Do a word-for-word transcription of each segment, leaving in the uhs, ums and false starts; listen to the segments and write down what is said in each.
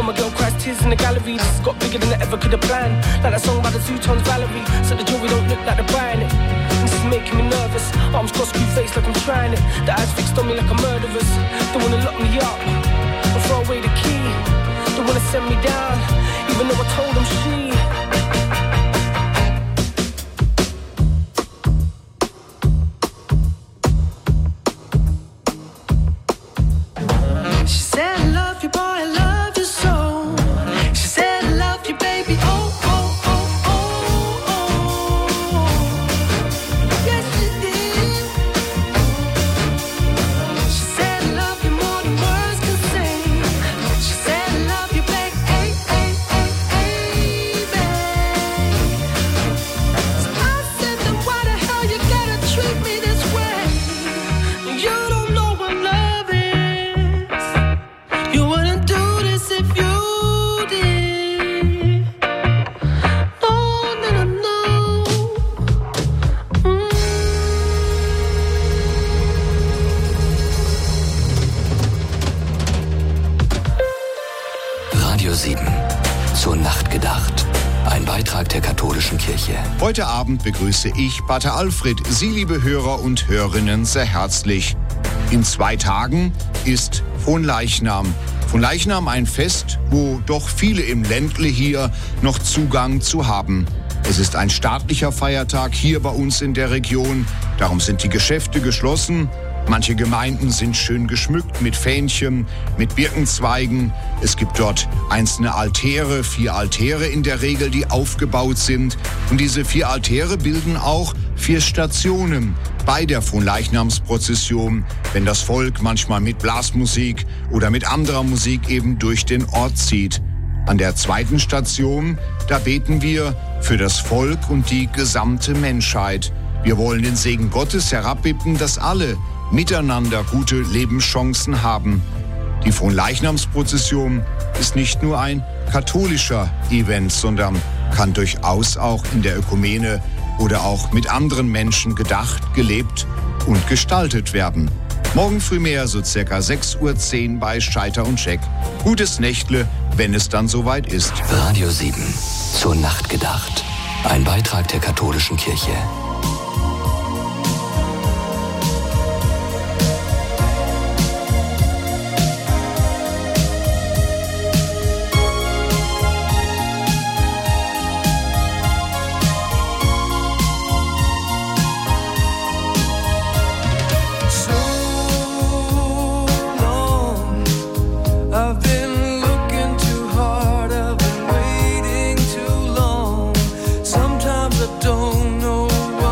my girl cries tears in the gallery. This has got bigger than I ever could have planned. Like that song by the Zootons, Valerie. So the jewelry don't look like they're buying it. This is making me nervous. Arms crossed, screw face like I'm trying it. The eyes fixed on me like a murderer's. They wanna lock me up and throw away the key. They wanna send me down, even though I told them she. Heute Abend begrüße ich Pater Alfred, Sie, liebe Hörer und Hörerinnen, sehr herzlich. In zwei Tagen ist Fronleichnam. Fronleichnam ein Fest, wo doch viele im Ländle hier noch Zugang zu haben. Es ist ein staatlicher Feiertag hier bei uns in der Region. Darum sind die Geschäfte geschlossen. Manche Gemeinden sind schön geschmückt mit Fähnchen, mit Birkenzweigen. Es gibt dort einzelne Altäre, vier Altäre in der Regel, die aufgebaut sind. Und diese vier Altäre bilden auch vier Stationen bei der Fronleichnamsprozession, wenn das Volk manchmal mit Blasmusik oder mit anderer Musik eben durch den Ort zieht. An der zweiten Station, da beten wir für das Volk und die gesamte Menschheit. Wir wollen den Segen Gottes herabbitten, dass alle miteinander gute Lebenschancen haben. Die Fronleichnamsprozession ist nicht nur ein katholischer Event, sondern kann durchaus auch in der Ökumene oder auch mit anderen Menschen gedacht, gelebt und gestaltet werden. Morgen früh mehr, so circa sechs Uhr zehn bei Scheiter und Scheck. Gutes Nächtle, wenn es dann soweit ist. Radio sieben, zur Nacht gedacht. Ein Beitrag der katholischen Kirche. Don't know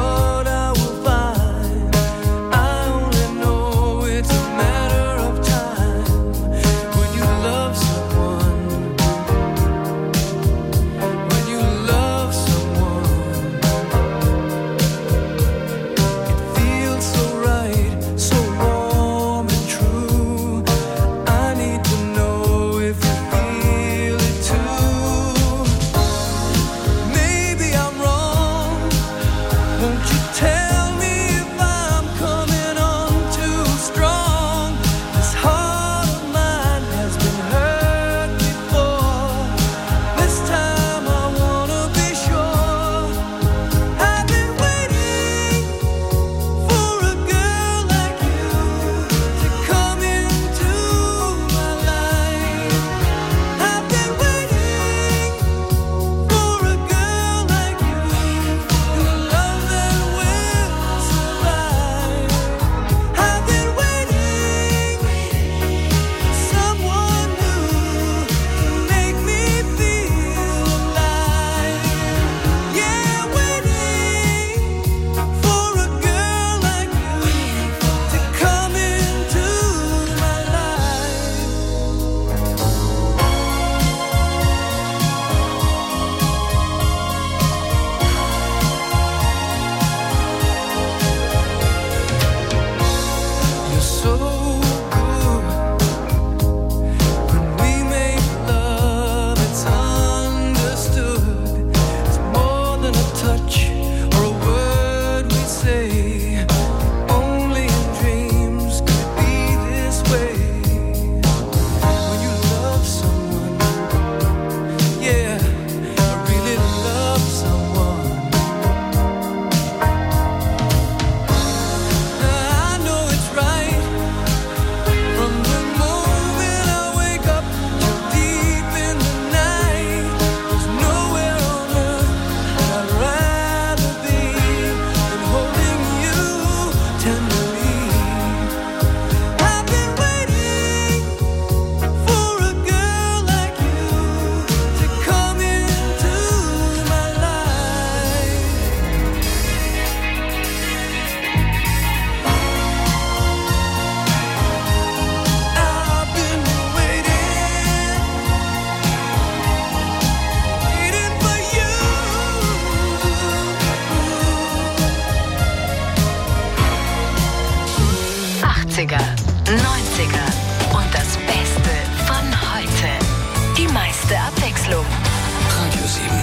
Beste Abwechslung. Radio sieben.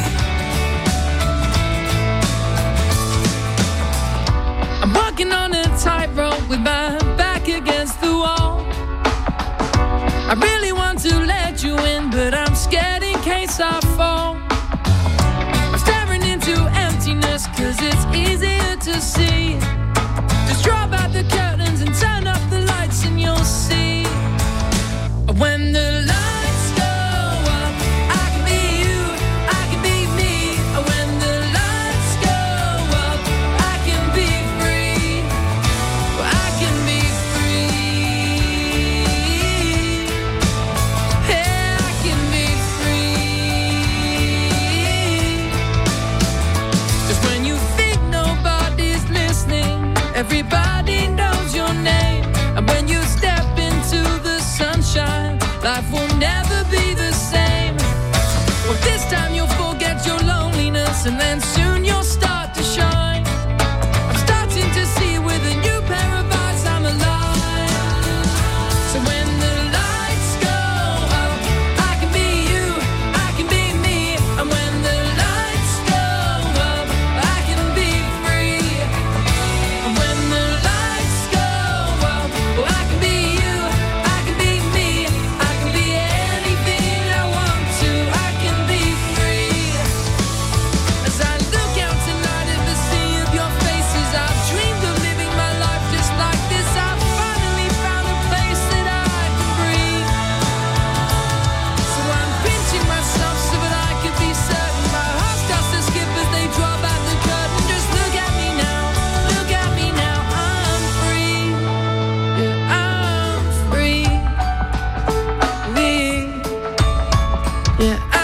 I'm walking on a tightrope with my back against the wall. I really want to let you in, but I'm scared in case I fall. I'm staring into emptiness, cause it's easier to see. Just draw back the curtains and turn up the lights and you'll see. When the lights go up, I can be you, I can be me. When the lights go up, I can be free. I can be free. Yeah, I can be free. Just when you think nobody's listening, everybody knows your name. And when you step into the sunshine, life will never be the same. Well, this time you'll forget your loneliness, and then soon you'll start to shine. I'm starting to see with a new pair of eyes I'm alive. So when the lights go up, I can be you, I can be me. And when the lights go up, I can be free. And when the lights go up, oh, I can be you, I can be me. I can be anything I want to, I can be free. As I look out tonight at the sea of your faces, I've dreamed of living my life just like this. I've finally found a place that I can breathe. So I'm pinching myself so that I can be certain my heart starts to skip as they draw back the curtain. Just look at me now, look at me now, I'm free. Yeah, I'm free. Me. Yeah,